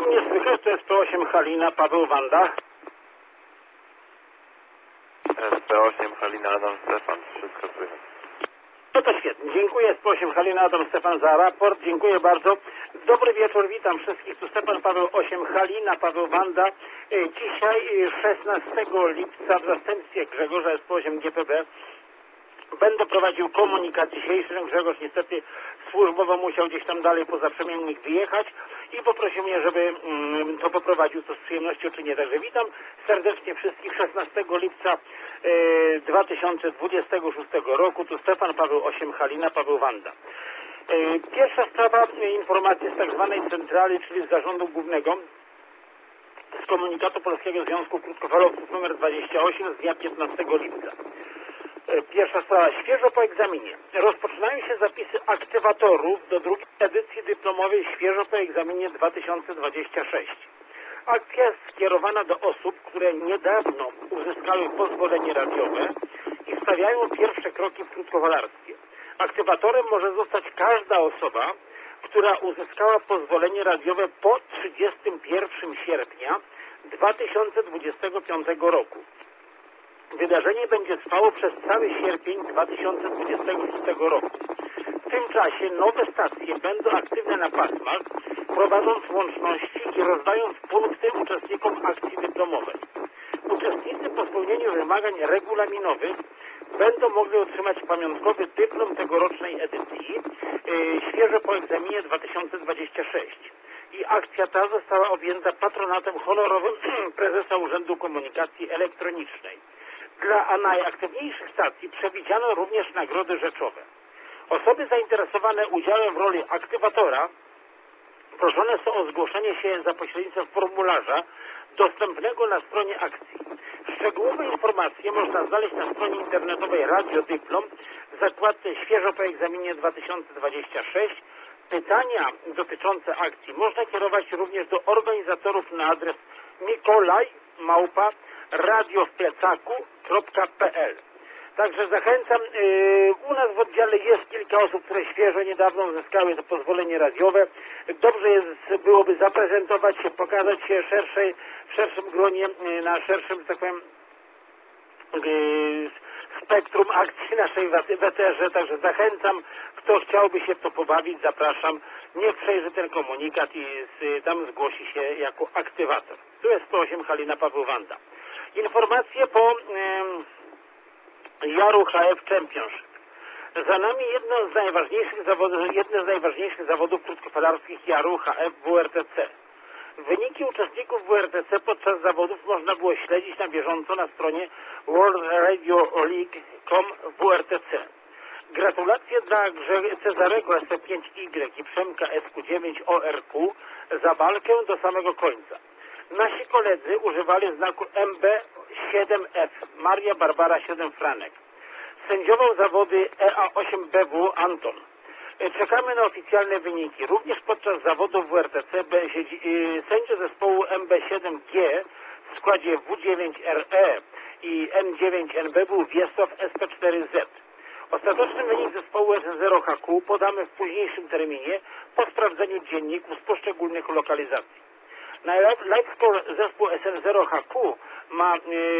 mnie słychać? To jest P8 Halina, Paweł Wanda. SP8 Halina Adam Stefan, wszystko słychać. No to świetnie. Dziękuję SP8 Halina Adam Stefan za raport. Dziękuję bardzo. Dobry wieczór, witam wszystkich. Tu Stefan Paweł 8 Halina, Paweł Wanda. Dzisiaj 16 lipca w zastępstwie Grzegorza SP8 GPB będę prowadził komunikat dzisiejszy. Grzegorz niestety służbowo musiał gdzieś tam dalej poza przemiennik wyjechać i poprosił mnie, żeby to poprowadził, co z przyjemnością czy nie. Także witam serdecznie wszystkich 16 lipca 2026 roku. Tu Stefan Paweł 8 Halina, Paweł Wanda. Pierwsza sprawa, informacje z tak zwanej centrali, czyli z zarządu głównego, z komunikatu Polskiego Związku Krótkofalowców nr 28 z dnia 15 lipca. Pierwsza sprawa. Świeżo po egzaminie. Rozpoczynają się zapisy aktywatorów do drugiej edycji dyplomowej świeżo po egzaminie 2026. Akcja jest skierowana do osób, które niedawno uzyskały pozwolenie radiowe i stawiają pierwsze kroki w krótkowalarstwie. Aktywatorem może zostać każda osoba, która uzyskała pozwolenie radiowe po 31 sierpnia 2025 roku. Wydarzenie będzie trwało przez cały sierpień 2026 roku. W tym czasie nowe stacje będą aktywne na pasmach, prowadząc łączności i rozdając punkty uczestnikom akcji dyplomowej. Uczestnicy po spełnieniu wymagań regulaminowych będą mogli otrzymać pamiątkowy dyplom tegorocznej edycji świeżo po egzaminie 2026. I akcja ta została objęta patronatem honorowym prezesa Urzędu Komunikacji Elektronicznej. Dla najaktywniejszych stacji przewidziano również nagrody rzeczowe. Osoby zainteresowane udziałem w roli aktywatora proszone są o zgłoszenie się za pośrednictwem formularza dostępnego na stronie akcji. Szczegółowe informacje można znaleźć na stronie internetowej Radio Dyplom w zakładce Świeżo po egzaminie 2026. Pytania dotyczące akcji można kierować również do organizatorów na adres mikolaj@radiowplecaku.pl. Także zachęcam, u nas w oddziale jest kilka osób, które świeżo, niedawno uzyskały to pozwolenie radiowe. Dobrze byłoby zaprezentować się, pokazać się w szerszym gronie, na szerszym, że tak powiem, spektrum akcji naszej w eterze. Także zachęcam, kto chciałby się w to pobawić, zapraszam. Niech przejrzy ten komunikat i tam zgłosi się jako aktywator. Tu jest 108 Halina, Paweł Wanda. Informacje po Jaru HF Championship. Za nami jedno z najważniejszych zawodów krótkofalarskich Jaru HF WRTC. Wyniki uczestników WRTC podczas zawodów można było śledzić na bieżąco na stronie worldradiologue.com WRTC. Gratulacje dla Cezarego SP5Y i Przemka SQ9 ORQ za walkę do samego końca. Nasi koledzy używali znaku MB7F, Maria Barbara 7 Franek. Sędziował zawody EA8BW Anton. Czekamy na oficjalne wyniki. Również podczas zawodów WRTC sędzia zespołu MB7G w składzie W9RE i N9NB był Wiesław SP4Z. Ostateczny wynik zespołu SN0HQ podamy w późniejszym terminie po sprawdzeniu dzienników z poszczególnych lokalizacji. Na live score zespół SN0HQ ma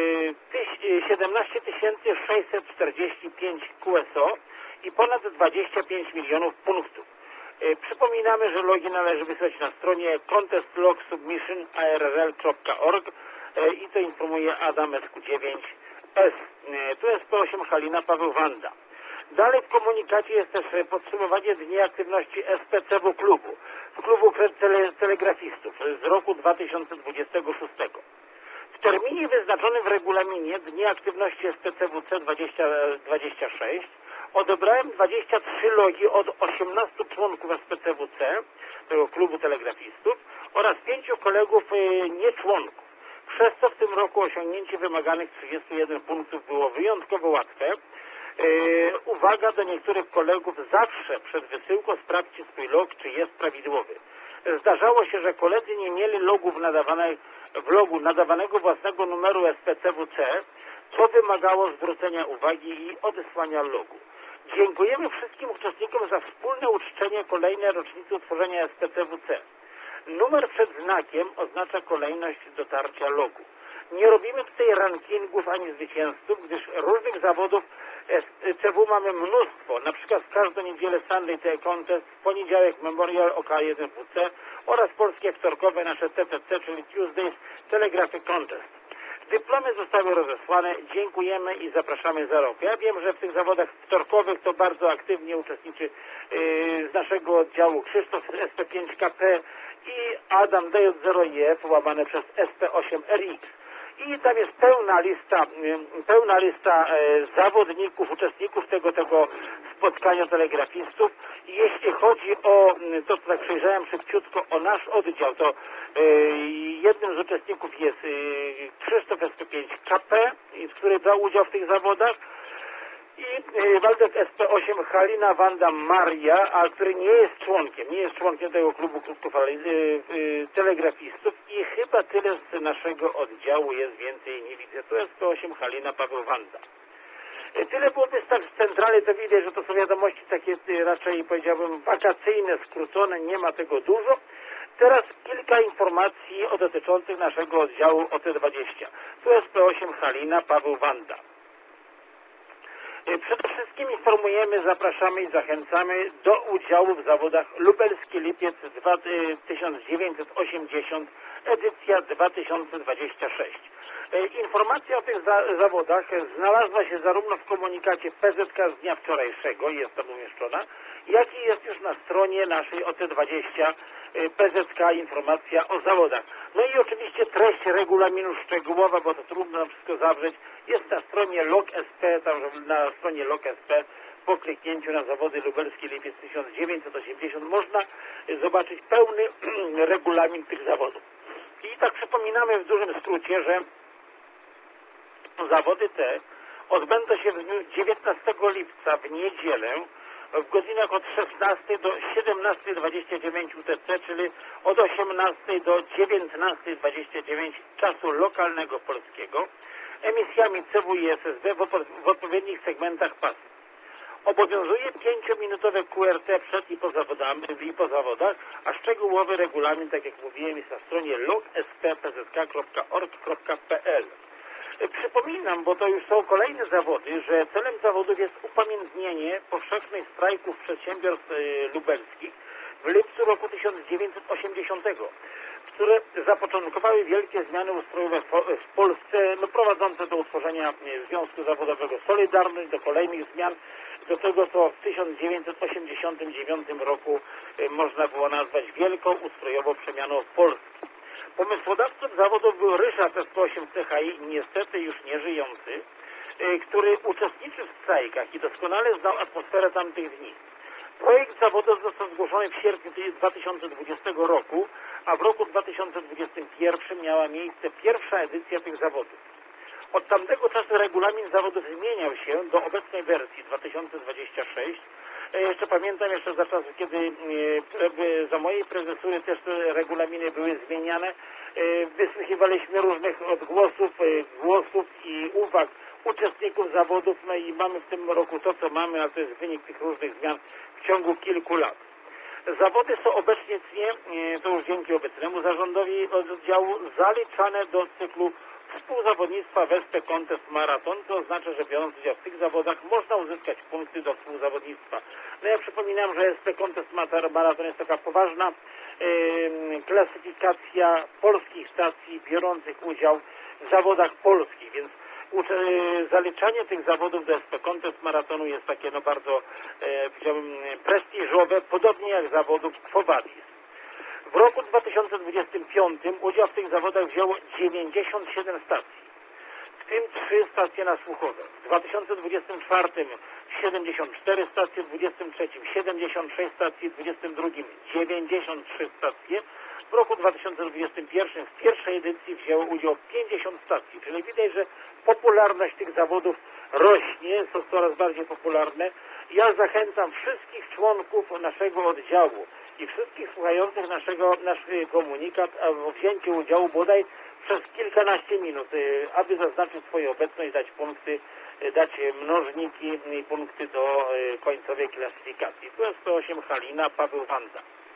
17 645 QSO i ponad 25 milionów punktów. Przypominamy, że logi należy wysłać na stronie contestlogsubmission.arrl.org i to informuje Adam SQ9S. Tu jest P8 Halina, Paweł Wanda. Dalej w komunikacie jest też podsumowanie dni aktywności SPCW klubu, klubu telegrafistów z roku 2026. W terminie wyznaczonym w regulaminie dni aktywności SPCWC 2026 odebrałem 23 logi od 18 członków SPCWC, tego klubu telegrafistów, oraz 5 kolegów nieczłonków. Przez co w tym roku osiągnięcie wymaganych 31 punktów było wyjątkowo łatwe. Uwaga do niektórych kolegów: zawsze przed wysyłką sprawdźcie swój log, czy jest prawidłowy. Zdarzało się, że koledzy nie mieli w logu nadawanego własnego numeru SPCWC, co wymagało zwrócenia uwagi i odesłania logu. Dziękujemy wszystkim uczestnikom za wspólne uczczenie kolejnej rocznicy utworzenia SPCWC. Numer przed znakiem oznacza kolejność dotarcia logu. Nie robimy tutaj rankingów ani zwycięzców, gdyż różnych zawodów CW mamy mnóstwo, na przykład w każdą niedzielę Sunday Day Contest, w poniedziałek Memorial OK1WC oraz polskie wtorkowe nasze TTC, czyli Tuesdays Telegraphic Contest. Dyplomy zostały rozesłane, dziękujemy i zapraszamy za rok. Ja wiem, że w tych zawodach wtorkowych to bardzo aktywnie uczestniczy z naszego oddziału Krzysztof z SP5KP i Adam DJ0IF łamane przez SP8RX. I tam jest pełna lista zawodników, uczestników tego spotkania telegrafistów. I jeśli chodzi o to, co tak przejrzałem szybciutko, o nasz oddział, to jednym z uczestników jest Krzysztof SP5KP, który brał udział w tych zawodach, i Waldek SP8 Halina Wanda Maria, a który nie jest członkiem tego klubu telegrafistów i chyba tyle z naszego oddziału jest, więcej nie widzę. To SP8 Halina Paweł Wanda. Tyle byłoby z centrali, to widać, że to są wiadomości takie raczej, powiedziałbym, wakacyjne, skrócone, nie ma tego dużo. Teraz kilka informacji dotyczących naszego oddziału OT20. Tu SP8 Halina Paweł Wanda. Przede wszystkim informujemy, zapraszamy i zachęcamy do udziału w zawodach Lubelski Lipiec 1980, edycja 2026. Informacja o tych zawodach znalazła się zarówno w komunikacie PZK z dnia wczorajszego, jest tam umieszczona, jak i jest już na stronie naszej OT20 PZK informacja o zawodach. No i oczywiście treść regulaminu szczegółowa, bo to trudno nam wszystko zawrzeć, jest na stronie LOG.sp, tam na stronie LOG.sp po kliknięciu na zawody Lubelski Lipiec 1980 można zobaczyć pełny regulamin tych zawodów. I tak przypominamy w dużym skrócie, że zawody te odbędą się w dniu 19 lipca w niedzielę w godzinach od 16 do 17:29 UTC, czyli od 18 do 19:29 czasu lokalnego polskiego, emisjami CW i SSB w odpowiednich segmentach pasy. Obowiązuje 5-minutowe QRT przed i po zawodach, a szczegółowy regulamin, tak jak mówiłem, jest na stronie log.sp.pzk.org.pl. Przypominam, bo to już są kolejne zawody, że celem zawodów jest upamiętnienie powszechnych strajków przedsiębiorstw lubelskich w lipcu roku 1980, które zapoczątkowały wielkie zmiany ustrojowe w Polsce, prowadzące do utworzenia Związku Zawodowego Solidarność, do kolejnych zmian, do tego, co w 1989 roku można było nazwać wielką ustrojową przemianą Polski. Pomysłodawcą zawodów był Ryszard SP8 CHI, niestety już nieżyjący, który uczestniczył w strajkach i doskonale znał atmosferę tamtych dni. Projekt zawodów został zgłoszony w sierpniu 2020 roku, a w roku 2021 miała miejsce pierwsza edycja tych zawodów. Od tamtego czasu regulamin zawodów zmieniał się do obecnej wersji 2026. Jeszcze pamiętam za czasów, kiedy za mojej prezesury też te regulaminy były zmieniane. Wysłuchiwaliśmy różnych odgłosów, głosów i uwag uczestników zawodów, no i mamy w tym roku to, co mamy, a to jest wynik tych różnych zmian w ciągu kilku lat. Zawody są obecnie, to już dzięki obecnemu zarządowi oddziału, zaliczane do cyklu współzawodnictwa w SP Contest Marathon, to oznacza, że biorąc udział w tych zawodach można uzyskać punkty do współzawodnictwa. No ja przypominam, że SP Contest Marathon jest taka poważna klasyfikacja polskich stacji biorących udział w zawodach polskich, więc zaliczanie tych zawodów do SP Contest Maratonu jest takie bardzo, powiedziałbym, prestiżowe, podobnie jak zawodów Quo Vadis. W roku 2025 udział w tych zawodach wzięło 97 stacji, w tym 3 stacje nasłuchowe. W 2024 74 stacje, w 2023 76 stacji, w 2022 93 stacje. W roku 2021 w pierwszej edycji wzięło udział 50 stacji, czyli widać, że popularność tych zawodów rośnie, są coraz bardziej popularne. Ja zachęcam wszystkich członków naszego oddziału i wszystkich słuchających nasz komunikat o wzięciu udziału bodaj przez kilkanaście minut, aby zaznaczyć swoją obecność, dać punkty, dać mnożniki i punkty do końcowej klasyfikacji. Tu jest SP8 Halina Paweł Wanda.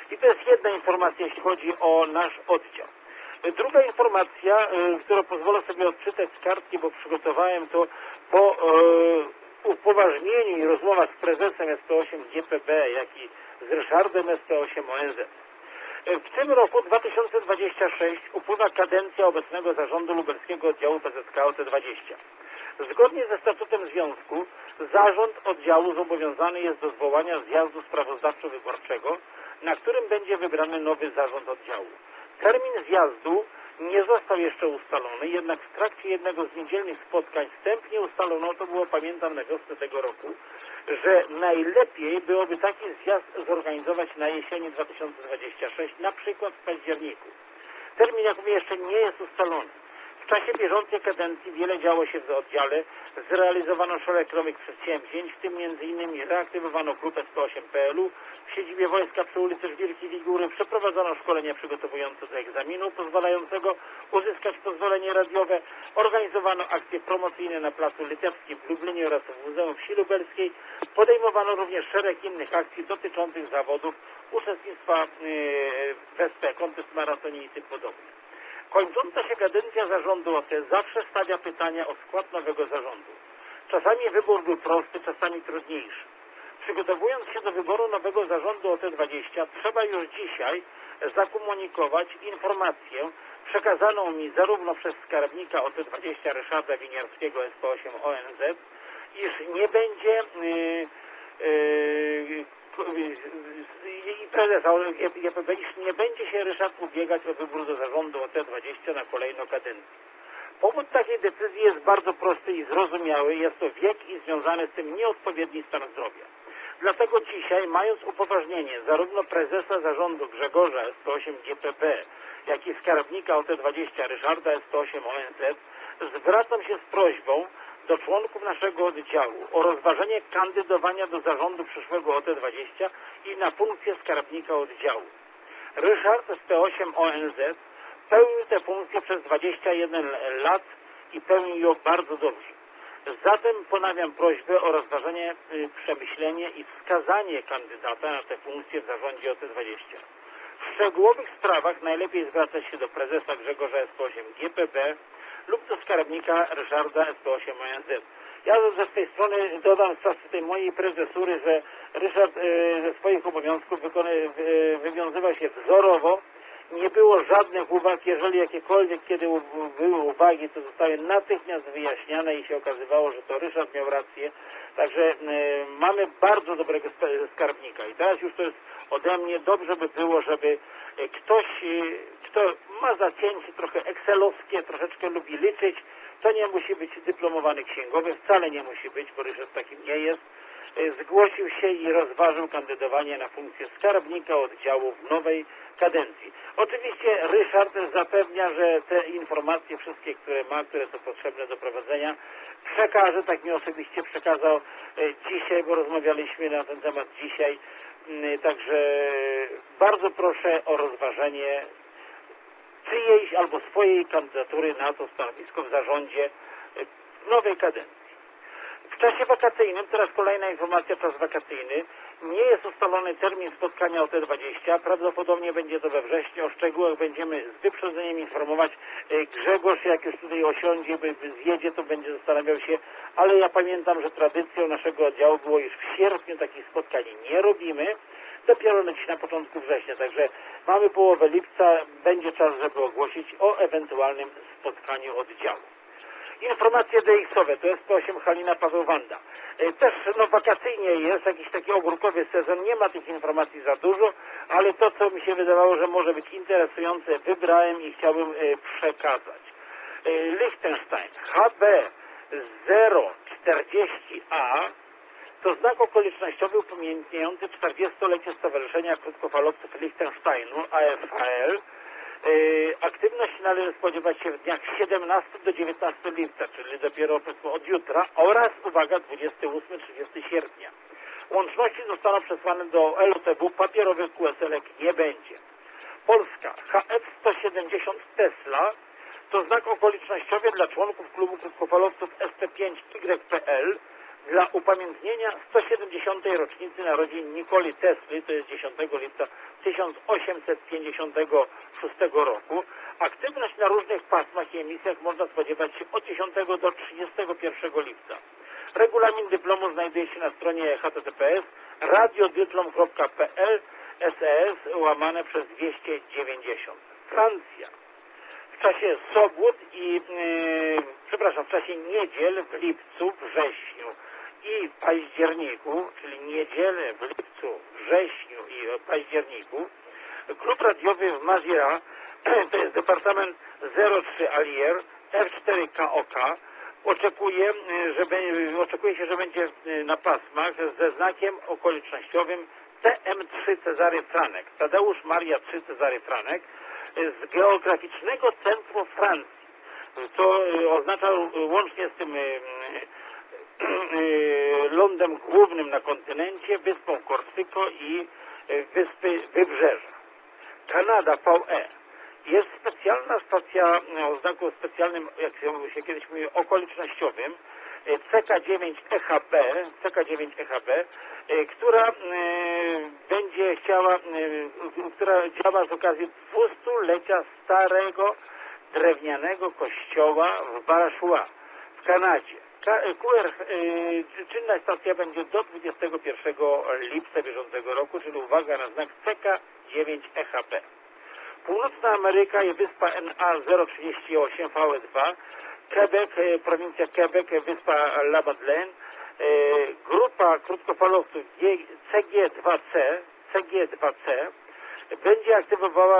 I to jest jedna informacja, jeśli chodzi o nasz oddział. Druga informacja, którą pozwolę sobie odczytać z kartki, bo przygotowałem to po upoważnieniu i rozmowach z prezesem SP8 GPB, jak i z Ryszardem SP8 ONZ. W tym roku 2026 upływa kadencja obecnego zarządu lubelskiego oddziału PZK OT20. Zgodnie ze statutem związku zarząd oddziału zobowiązany jest do zwołania zjazdu sprawozdawczo-wyborczego, na którym będzie wybrany nowy zarząd oddziału. Termin zjazdu nie został jeszcze ustalony, jednak w trakcie jednego z niedzielnych spotkań wstępnie ustalono, to było pamiętam na wiosnę tego roku, że najlepiej byłoby taki zjazd zorganizować na jesieni 2026, na przykład w październiku. Termin, jak mówię, jeszcze nie jest ustalony. W czasie bieżącej kadencji wiele działo się w oddziale, zrealizowano szereg nowych przedsięwzięć, w tym m.in. reaktywowano klub SP8PL-u w siedzibie wojska przy ulicy Żwirki Wigury, przeprowadzono szkolenie przygotowujące do egzaminu pozwalającego uzyskać pozwolenie radiowe, organizowano akcje promocyjne na Placu Litewskim w Lublinie oraz w Muzeum Wsi Lubelskiej, podejmowano również szereg innych akcji dotyczących zawodów, uczestnictwa w SP, kontest maratonie i tym podobne. Kończąca się kadencja zarządu OT zawsze stawia pytania o skład nowego zarządu. Czasami wybór był prosty, czasami trudniejszy. Przygotowując się do wyboru nowego zarządu OT20, trzeba już dzisiaj zakomunikować informację przekazaną mi zarówno przez skarbnika OT20 Ryszarda Winiarskiego SP8 ONZ, iż nie będzie i prezesa GPB, iż nie będzie się Ryszard ubiegać o wybór do zarządu OT20 na kolejną kadencję. Powód takiej decyzji jest bardzo prosty i zrozumiały. Jest to wiek i związany z tym nieodpowiedni stan zdrowia. Dlatego dzisiaj, mając upoważnienie zarówno prezesa zarządu Grzegorza SP8 GPB, jak i skarbnika OT20 Ryszarda SP8 ONZ, zwracam się z prośbą do członków naszego oddziału o rozważenie kandydowania do zarządu przyszłego OT20 i na funkcję skarbnika oddziału. Ryszard SP8 ONZ pełnił tę funkcję przez 21 lat i pełnił ją bardzo dobrze. Zatem ponawiam prośbę o rozważenie, przemyślenie i wskazanie kandydata na tę funkcję w zarządzie OT20. W szczegółowych sprawach najlepiej zwracać się do prezesa Grzegorza SP8 GPB lub do skarbnika Ryszarda SP8 ONZ. Ja ze swojej strony dodam z czasu tej mojej prezesury, że Ryszard ze swoich obowiązków wywiązywał się wzorowo. Nie było żadnych uwag, jeżeli jakiekolwiek kiedy były uwagi, to zostały natychmiast wyjaśniane i się okazywało, że to Ryszard miał rację. Także mamy bardzo dobrego skarbnika i teraz już to jest ode mnie. Dobrze by było, żeby ktoś, kto ma zacięcie trochę excelowskie, troszeczkę lubi liczyć, to nie musi być dyplomowany księgowy, wcale nie musi być, bo Ryszard takim nie jest. Zgłosił się i rozważył kandydowanie na funkcję skarbnika oddziału w nowej kadencji. Oczywiście Ryszard zapewnia, że te informacje wszystkie, które ma, które są potrzebne do prowadzenia, przekaże, tak mi osobiście przekazał dzisiaj, bo rozmawialiśmy na ten temat dzisiaj. Także bardzo proszę o rozważenie czyjejś albo swojej kandydatury na to stanowisko w zarządzie w nowej kadencji. W czasie wakacyjnym, teraz kolejna informacja, czas wakacyjny, nie jest ustalony termin spotkania OT20, prawdopodobnie będzie to we wrześniu, o szczegółach będziemy z wyprzedzeniem informować. Grzegorz, jak już tutaj osiądzie, zjedzie, to będzie zastanawiał się, ale ja pamiętam, że tradycją naszego oddziału było już w sierpniu takich spotkań nie robimy, dopiero na początku września, także mamy połowę lipca, będzie czas, żeby ogłosić o ewentualnym spotkaniu oddziału. Informacje DX-owe, to jest SP8 Halina Paweł Wanda. Też wakacyjnie jest jakiś taki ogórkowy sezon, nie ma tych informacji za dużo, ale to, co mi się wydawało, że może być interesujące, wybrałem i chciałbym przekazać. Liechtenstein HB 040A to znak okolicznościowy upamiętniający 40-lecie Stowarzyszenia Krótkofalowców Liechtensteinu, AFHL. Aktywność należy spodziewać się w dniach 17 do 19 lipca, czyli dopiero od jutra, oraz, uwaga, 28-30 sierpnia. Łączności zostaną przesłane do LOTW, papierowych QSL-ek nie będzie. Polska HF-170 Tesla to znak okolicznościowy dla członków klubu krótkofalowców SP5YPL. dla upamiętnienia 170. rocznicy narodzin Nikoli Tesli, to jest 10 lipca 1856 roku. Aktywność na różnych pasmach i emisjach można spodziewać się od 10 do 31 lipca. Regulamin dyplomu znajduje się na stronie https radiodyplom.pl SES/290. Francja. W czasie sobót i, w czasie niedziel w lipcu, wrześniu i październiku, czyli niedzielę w lipcu, wrześniu i październiku, klub radiowy w Mazira, to jest Departament 03 Allier, F4KOK, oczekuje się, że będzie na pasmach ze znakiem okolicznościowym TM3 Cezary Franek, Tadeusz Maria 3 Cezary Franek, z geograficznego centrum Francji. To oznacza łącznie z tym lądem głównym na kontynencie, wyspą Korsyko i wyspy Wybrzeża. Kanada VE. Jest specjalna stacja o znaku specjalnym, jak się kiedyś mówi, okolicznościowym, CK9EHB, która będzie chciała, która działa z okazji 200-lecia starego drewnianego kościoła w Barachois w Kanadzie. Czynna stacja będzie do 21 lipca bieżącego roku, czyli uwaga na znak CK9EHB. Północna Ameryka i wyspa NA038 VE2, Quebec, prowincja Quebec, wyspa La Madeleine, grupa krótkofalowców CG2C będzie aktywowała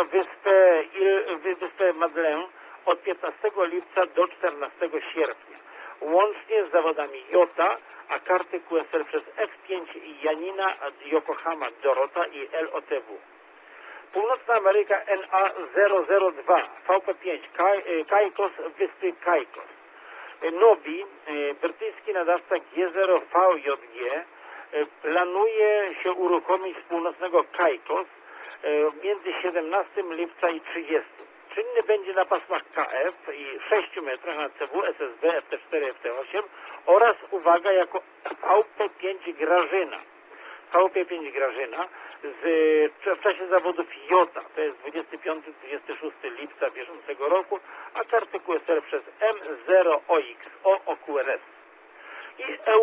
wyspę Madeleine od 15 lipca do 14 sierpnia, łącznie z zawodami JOTA, a karty QSL przez F5 Janina, Yokohama Dorota i LOTW. Północna Ameryka NA002 VP5 Caicos, wyspy Caicos. Nobi, brytyjski nadawca G0VJG, planuje się uruchomić z północnego Caicos między 17 lipca i 30. Czynny będzie na pasmach KF i 6 metrach na CW, SSB, FT4, FT8 oraz, uwaga, jako VP5 Grażyna. VP5 Grażyna w czasie zawodów JOTA, to jest 25-26 lipca bieżącego roku, a karty QSL przez M0OXO OQRS. I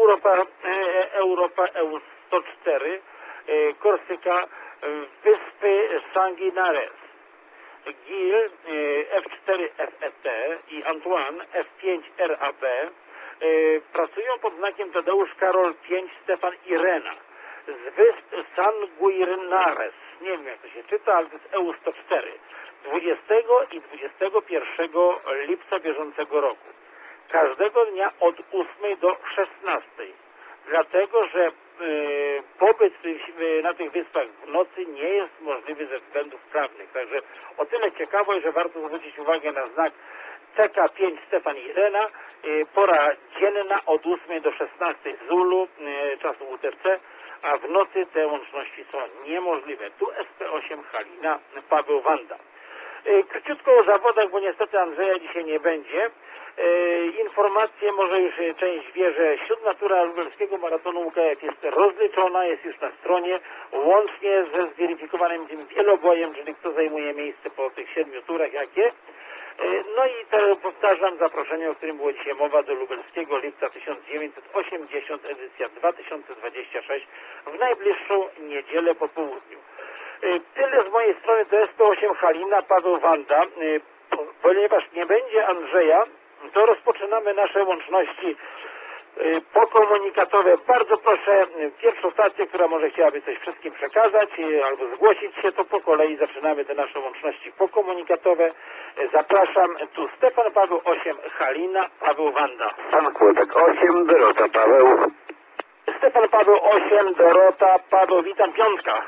Europa EU104, Korsyka, wyspy Sanguinares. Gil, F4 FET i Antoine, F5 RAB pracują pod znakiem Tadeusz Karol 5 Stefan Irena z wysp Sanguinares. Nie wiem, jak to się czyta, ale to jest EU104. 20 i 21 lipca bieżącego roku. Każdego dnia od 8 do 16. Dlatego, że pobyt na tych wyspach w nocy nie jest możliwy ze względów prawnych. Także o tyle ciekawość, że warto zwrócić uwagę na znak CK5 Stefan Irena, pora dzienna od 8 do 16 Zulu, czasu UTC, a w nocy te łączności są niemożliwe. Tu SP8 Halina, Paweł Wanda. Króciutko o zawodach, bo niestety Andrzeja dzisiaj nie będzie. Informacje, może już część wie, że 7. tura lubelskiego maratonu UKF jest rozliczona, jest już na stronie, łącznie ze zweryfikowanym tym wielobojem, czyli kto zajmuje miejsce po tych 7 turach, jakie. No i to powtarzam zaproszenie, o którym było dzisiaj mowa, do lubelskiego lipca 1980, edycja 2026, w najbliższą niedzielę po południu. Tyle z mojej strony, to SP8 Halina, Paweł Wanda. Ponieważ nie będzie Andrzeja, to rozpoczynamy nasze łączności pokomunikatowe. Bardzo proszę pierwszą stację, która może chciałaby coś wszystkim przekazać albo zgłosić się, to po kolei zaczynamy te nasze łączności pokomunikatowe. Zapraszam, tu Stefan Paweł 8 Halina, Paweł Wanda. Pan Kłotek 8, Dorota Paweł. Stefan Paweł 8, Dorota Paweł, witam, piątka.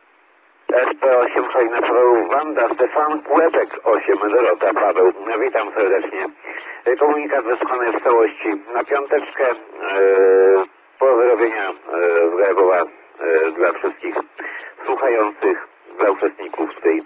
SP8 Halina Paweł Wanda, Stefan Kłetek 8, Dorota Paweł. Witam serdecznie. Komunikat wysłany w całości na piąteczkę. Pozdrowienia z Grabowa dla wszystkich słuchających, dla uczestników tej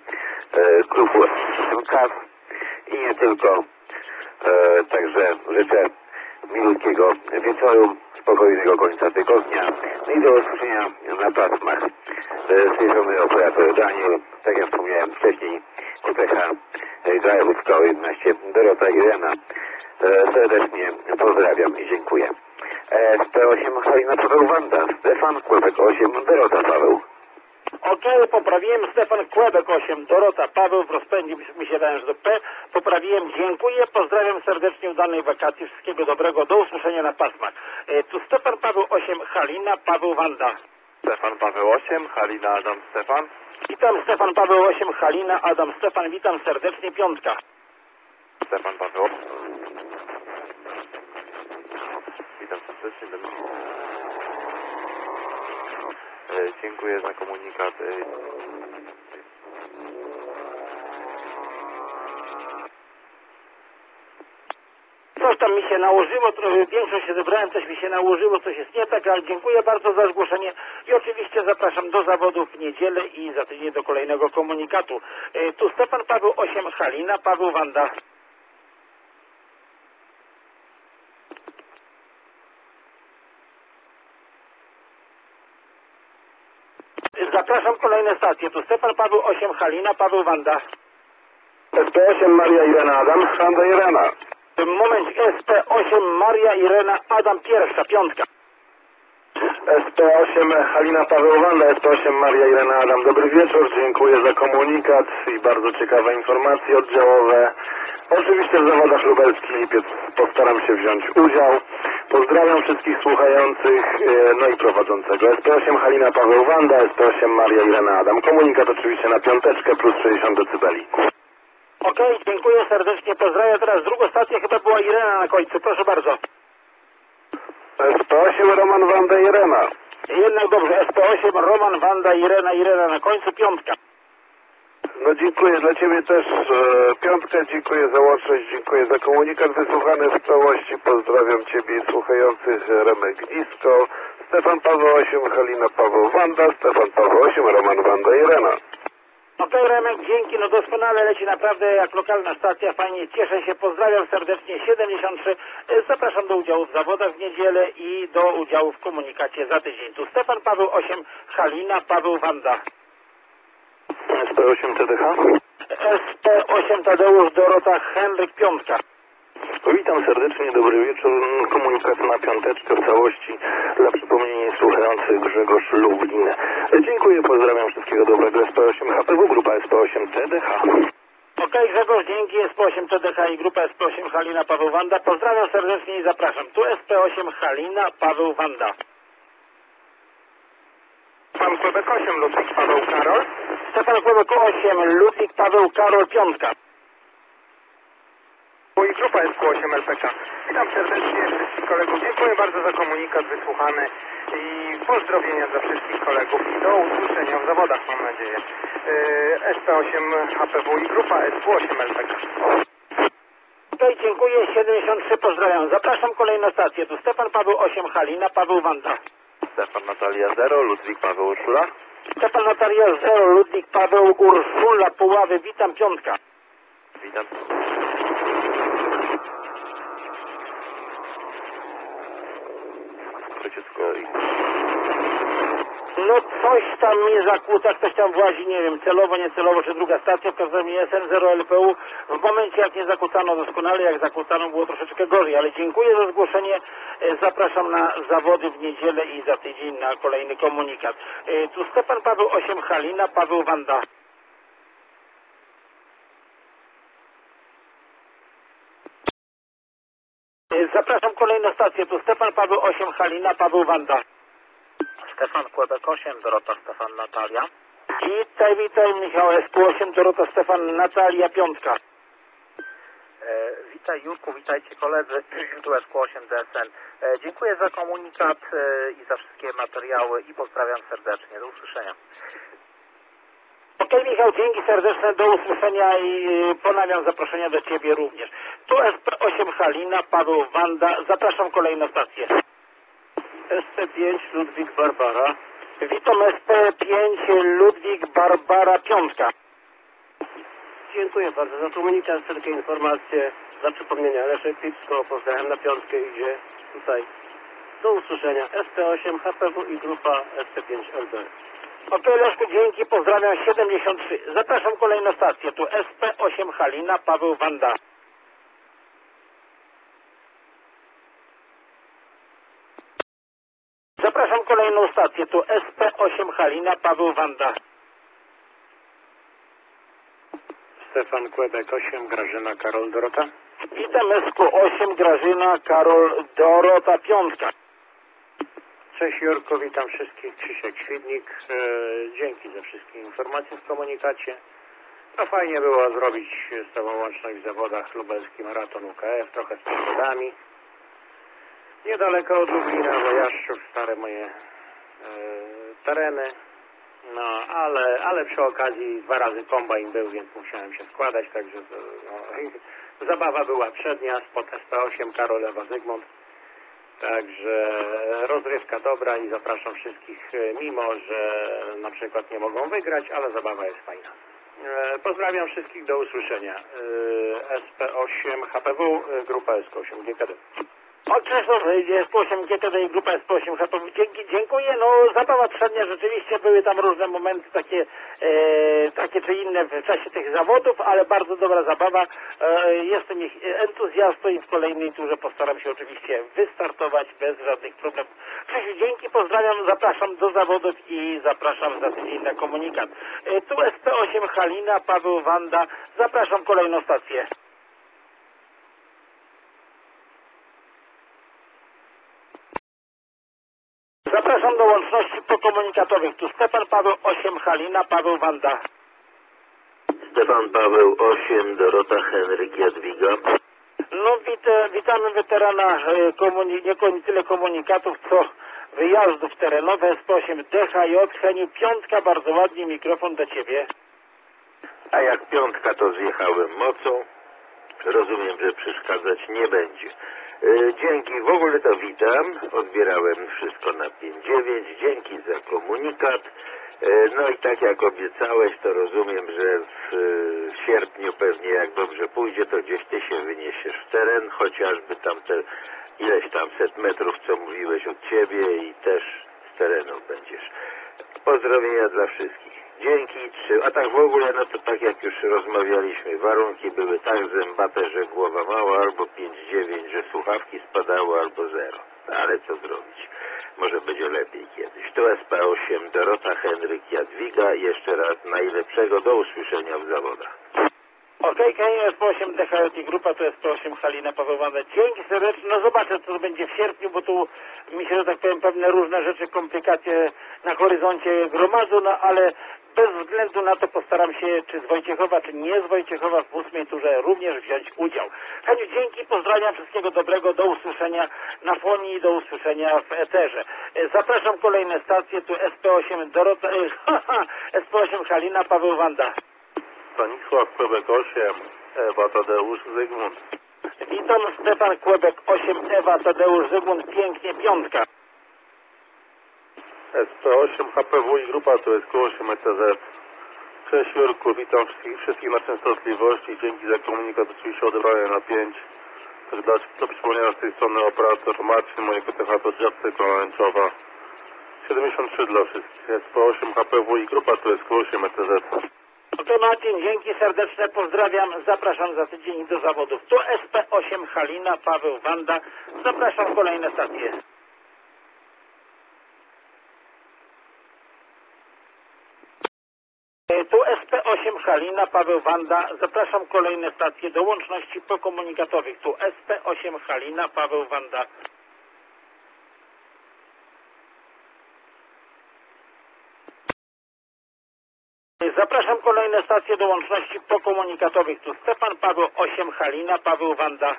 klubu MKS i nie tylko. Także życzę milutkiego wieczoru, spokojnego końca tygodnia. No i do usłyszenia na pasmach. Z tej strony operator Daniel, tak jak wspomniałem wcześniej, QTH Grajewska 11, Dorota Irena. Serdecznie pozdrawiam i dziękuję. SP8 Halina Paweł Wanda, Stefan Kłebek 8, Dorota Paweł. Okej, poprawiłem Stefan Kłebek 8, Dorota Paweł, w rozpędzie mi się dałem do P. Poprawiłem, dziękuję, pozdrawiam serdecznie, udanej wakacji, wszystkiego dobrego, do usłyszenia na pasmach. Tu Stefan Paweł 8, Halina Paweł Wanda. Stefan Paweł 8, Halina Adam Stefan. Witam Stefan Paweł 8, Halina Adam Stefan, witam serdecznie, piątka. Stefan Paweł. Witam serdecznie. Dziękuję za komunikat. Coś tam mi się nałożyło, trochę większość się zebrałem, coś mi się nałożyło, coś jest nie tak, ale dziękuję bardzo za zgłoszenie i oczywiście zapraszam do zawodów w niedzielę i za tydzień do kolejnego komunikatu. Tu Stefan Paweł 8, Halina Paweł Wanda. Zapraszam kolejne stacje. Tu Stefan Paweł 8, Halina Paweł Wanda. SP8 Maria Irena Adam, Wanda Irena. Moment, SP8 Maria Irena Adam pierwsza, piątka. SP8 Halina Paweł Wanda, SP8 Maria Irena Adam. Dobry wieczór, dziękuję za komunikat i bardzo ciekawe informacje oddziałowe. Oczywiście w zawodach Lubelski Lipiec postaram się wziąć udział. Pozdrawiam wszystkich słuchających, no i prowadzącego. SP8 Halina Paweł Wanda, SP8 Maria Irena Adam. Komunikat oczywiście na piąteczkę plus 60 decybeli. Okej, dziękuję serdecznie, pozdrawiam. Teraz drugą stację, chyba była Irena na końcu, proszę bardzo. SP8 Roman Wanda Irena. Jednak dobrze, SP8 Roman Wanda Irena, Irena na końcu, piątka. No dziękuję dla Ciebie też piątkę, dziękuję za łączność, dziękuję za komunikat wysłuchany w całości. Pozdrawiam Ciebie i słuchających Remek Gnisko, Stefan Paweł 8, Halina Paweł Wanda, Stefan Paweł 8, Roman Wanda Irena. Okej, Remek, dzięki, no doskonale leci naprawdę jak lokalna stacja, fajnie, cieszę się, pozdrawiam serdecznie, 73, zapraszam do udziału w zawodach w niedzielę i do udziału w komunikacie za tydzień. Tu Stefan Paweł 8, Halina Paweł Wanda. SP8 TDH. SP8 Tadeusz Dorota Henryk piątka. Witam serdecznie, dobry wieczór. Komunikat na piąteczkę w całości dla przypomnienia słuchających Grzegorz Lublin. Dziękuję, pozdrawiam, wszystkiego dobrego. SP8 HPW, grupa SP8 TDH. Okej, Grzegorz, dzięki, SP8 TDH i grupa SP8 Halina Paweł Wanda. Pozdrawiam serdecznie i zapraszam. Tu SP8 Halina Paweł Wanda. Stefan Kłebek 8, Ludwik Paweł Karol. Stefan Kłebek 8, Ludwik Paweł Karol piątka. I grupa SQ8 LPK. Witam serdecznie wszystkich kolegów. Dziękuję bardzo za komunikat wysłuchany i pozdrowienia dla wszystkich kolegów i do usłyszenia w zawodach, mam nadzieję. SP8 HPW i grupa SQ8 LPK. Okej, dziękuję, 73, pozdrawiam. Zapraszam kolejną stację. Tu Stefan Paweł 8, Halina Paweł Wanda. Stefan Natalia 0, Ludwik Paweł Urszula. Stefan Natalia 0, Ludwik Paweł Urszula Puławy, witam piątka. Witam. No coś tam mnie zakłóca, ktoś tam włazi, nie wiem, celowo, niecelowo, czy druga stacja, w każdym razie SN0 LPU. W momencie jak nie zakłócano doskonale, jak zakłócano było troszeczkę gorzej, ale dziękuję za zgłoszenie, zapraszam na zawody w niedzielę i za tydzień na kolejny komunikat. Tu Stefan Paweł 8, Halina Paweł Wanda. Zapraszam kolejną stację, tu Stefan Paweł 8, Halina Paweł Wanda. Stefan Kłebek 8, Dorota Stefan Natalia. Witaj, witaj, Michał SQ8, Dorota Stefan Natalia piątka. Witaj Jurku, witajcie koledzy, tu SQ8 DSN. Dziękuję za komunikat i za wszystkie materiały i pozdrawiam serdecznie. Do usłyszenia. Okej, Michał, dzięki serdeczne, do usłyszenia i ponawiam zaproszenia do Ciebie również. Tu SP8 Halina, Paweł Wanda, zapraszam kolejną stację. SP5 Ludwik Barbara. Witam SP5 Ludwik Barbara piątka. Dziękuję bardzo za komunikat, wszelkie informacje, za przypomnienia. Leszek Lipsko, pozdrawiam na piątkę, idzie tutaj. Do usłyszenia. SP8, HPW i grupa SP5LB. Okej, Leszku, dzięki, pozdrawiam 73. Zapraszam kolejną stację, tu SP8 Halina, Paweł Wanda. Zapraszam kolejną stację, tu SP8 Halina, Paweł Wanda. Stefan Kłebek 8, Grażyna, Karol, Dorota. Witam SQ8, Grażyna, Karol, Dorota, piątka. Cześć Jurko, witam wszystkich, Krzysiek Świdnik. Dzięki za wszystkie informacje w komunikacie. No fajnie było zrobić z Tobą łączność w zawodach lubelski maraton UKF, trochę z przygodami. Niedaleko od Lublina, Wojaszczów, stare moje tereny. No, ale przy okazji 2 razy kombajn był, więc musiałem się składać, także zabawa była przednia, spod SP8, Karol, Ewa, Zygmunt. Także rozrywka dobra i zapraszam wszystkich, mimo że na przykład nie mogą wygrać, ale zabawa jest fajna. Pozdrawiam wszystkich, do usłyszenia. SP8 HPW, grupa SK8 GKD. O, Krzysztof, SP8 GKD i grupa SP8 HPW. Dziękuję. No, zabawa przednia, rzeczywiście były tam różne momenty, takie czy inne w czasie tych zawodów, ale bardzo dobra zabawa. Jestem ich entuzjastą i w kolejnej turze postaram się oczywiście wystartować bez żadnych problemów. Krzysiu, dzięki, pozdrawiam, zapraszam do zawodów i zapraszam za tydzień na komunikat. Tu SP8 Halina, Paweł Wanda. Zapraszam kolejną stację. Zapraszam do łączności pokomunikatowych. Tu Stefan Paweł 8 Halina, Paweł Wanda. Stefan Paweł 8, Dorota Henryk Jadwiga. No witamy weterana nie tyle komunikatów, co wyjazdów terenowe SP8 DHJ. Heniu, piątka, bardzo ładnie, mikrofon do Ciebie. A jak piątka, to zjechałem mocą. Rozumiem, że przeszkadzać nie będzie. Dzięki, w ogóle to witam. Odbierałem wszystko na 5-9. Dzięki za komunikat. No i tak jak obiecałeś, to rozumiem, że w sierpniu pewnie, jak dobrze pójdzie, to gdzieś Ty się wyniesiesz w teren, chociażby tamte ileś tam set metrów, co mówiłeś od Ciebie, i też z terenu będziesz. Pozdrowienia dla wszystkich. Dzięki. A tak w ogóle, no to tak jak już rozmawialiśmy, warunki były tak zębate, że głowa mała, albo 5-9, że słuchawki spadały, albo 0. Ale co zrobić? Może będzie lepiej kiedyś. To SP8, Dorota Henryk Jadwiga. Jeszcze raz najlepszego, do usłyszenia w zawodach. Okej, SP8 DHJ i grupa to SP8 Halina, Paweł Wanda. Dzięki serdecznie. No zobaczę, co będzie w sierpniu, bo tu mi się, że tak powiem, pewne różne rzeczy, komplikacje na horyzoncie gromadzą, no ale bez względu na to postaram się, czy z Wojciechowa, czy nie z Wojciechowa, w 8. turze również wziąć udział. Heniu, dzięki, pozdrawiam, wszystkiego dobrego, do usłyszenia na fonii i do usłyszenia w eterze. Zapraszam kolejne stacje, tu SP8 Dorota, SP8 Halina, Paweł Wanda. Stanisław Kłebek 8, Ewa, Tadeusz, Zygmunt. Witam, Stefan Kłebek 8, Ewa, Tadeusz, Zygmunt, pięknie, piątka. SP8 HPW i grupa to jest SQ8 ETZ. Cześć Jurku, witam wszystkich na częstotliwości. Dzięki za komunikat, oczywiście odebrałem na 5. Tak do przypomnienia z tej strony operator Marcin, mojego THP Drzewce Kolęczowa. 73 dla wszystkich. SP8 HPW i grupa to jest SQ8 ETZ. To Marcin, dzięki serdeczne, pozdrawiam, zapraszam za tydzień do zawodów. Tu SP8 Halina, Paweł Wanda, zapraszam kolejne stacje. Tu SP8 Halina, Paweł Wanda, zapraszam kolejne stacje do łączności pokomunikatowych. Tu SP8 Halina, Paweł Wanda. Zapraszam kolejne stacje do łączności pokomunikatowych. Tu Stefan Paweł 8 Halina, Paweł Wanda.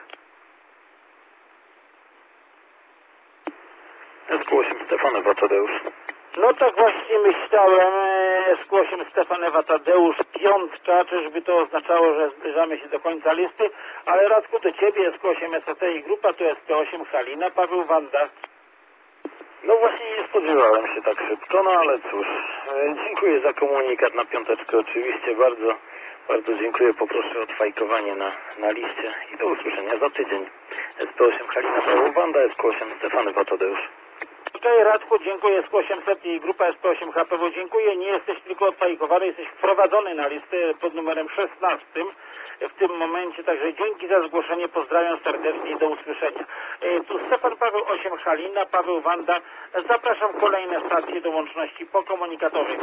SQ8 Stefan, Ewa, Tadeusz. No tak właśnie myślałem, SQ8 Stefan, Ewa, Tadeusz, piątka, czyżby to oznaczało, że zbliżamy się do końca listy, ale Radku, do Ciebie SQ8 SAT i grupa, tu SP8 Halina, Paweł Wanda. No właśnie nie spodziewałem się tak szybko, no ale cóż, dziękuję za komunikat na piąteczkę, oczywiście bardzo Bardzo dziękuję, poproszę o odfajkowanie na liście i do usłyszenia za tydzień. SP8 Halina Paweł Wanda, SP8 Stefany Tadeusz. Okej, Radku, dziękuję. SP800 i grupa SP8 HPW, dziękuję. Nie jesteś tylko odfajkowany, jesteś wprowadzony na listę pod numerem 16 w tym momencie, także dzięki za zgłoszenie, pozdrawiam serdecznie i do usłyszenia. Tu Stefan Paweł 8 Halina, Paweł Wanda, zapraszam kolejne stacje do łączności pokomunikatowych.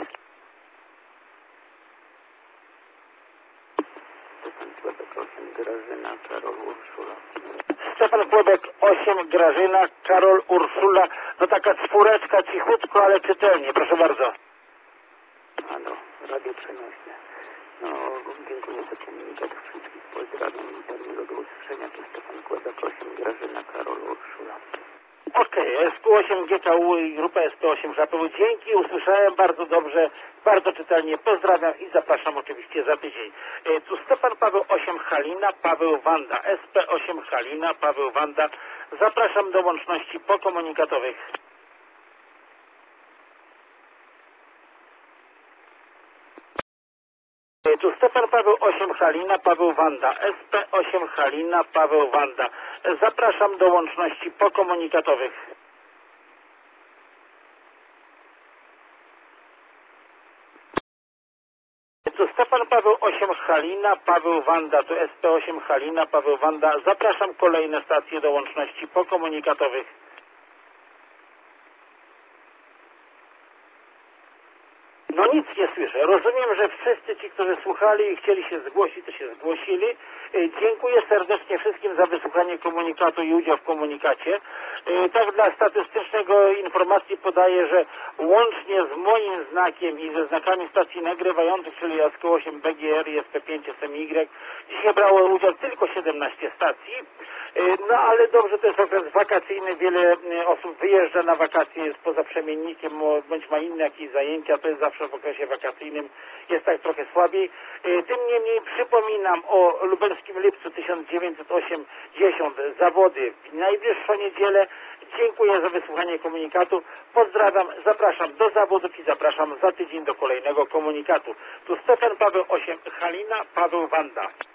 Grażyna, Karol, Urszula. Stefan Kłebek 8, Grażyna, Karol, Urszula, no taka czwóreczka, cichutko, ale czytelnie, proszę bardzo. Halo, radio przenośne. No, dziękuję za komunikat, wszystkich pozdrawiam i tak miłego do usłyszenia. Tu Stefan Kłebek 8, Grażyna, Karol, Urszula. Okej, SP8 GKU i grupa SP8 HPW, dzięki, usłyszałem bardzo dobrze, bardzo czytelnie, pozdrawiam i zapraszam oczywiście za tydzień. Tu Stefan Paweł 8 Halina, Paweł Wanda, SP8 Halina, Paweł Wanda, zapraszam do łączności pokomunikatowych. Tu Stefan Paweł 8 Halina, Paweł Wanda, SP8 Halina, Paweł Wanda, zapraszam do łączności pokomunikatowych. Tu Stefan Paweł 8 Halina, Paweł Wanda, tu SP8 Halina, Paweł Wanda, zapraszam kolejne stacje do łączności pokomunikatowych. No nic nie słyszę. Rozumiem, że wszyscy ci, którzy słuchali i chcieli się zgłosić, to się zgłosili. Dziękuję serdecznie wszystkim za wysłuchanie komunikatu i udział w komunikacie. Tak dla statystycznego informacji podaję, że łącznie z moim znakiem i ze znakami stacji nagrywających, czyli ASK8, BGR i SP5 SMY, dzisiaj brało udział tylko 17 stacji. No ale dobrze, to jest okres wakacyjny, wiele osób wyjeżdża na wakacje, jest poza przemiennikiem, bądź ma inne jakieś zajęcia, to jest zawsze w okresie wakacyjnym, jest tak trochę słabiej. Tym niemniej przypominam o lubelskim Lipcu 1980, zawody w najbliższą niedzielę. Dziękuję za wysłuchanie komunikatu, pozdrawiam, zapraszam do zawodów i zapraszam za tydzień do kolejnego komunikatu. Tu Stefan Paweł 8 Halina, Paweł Wanda.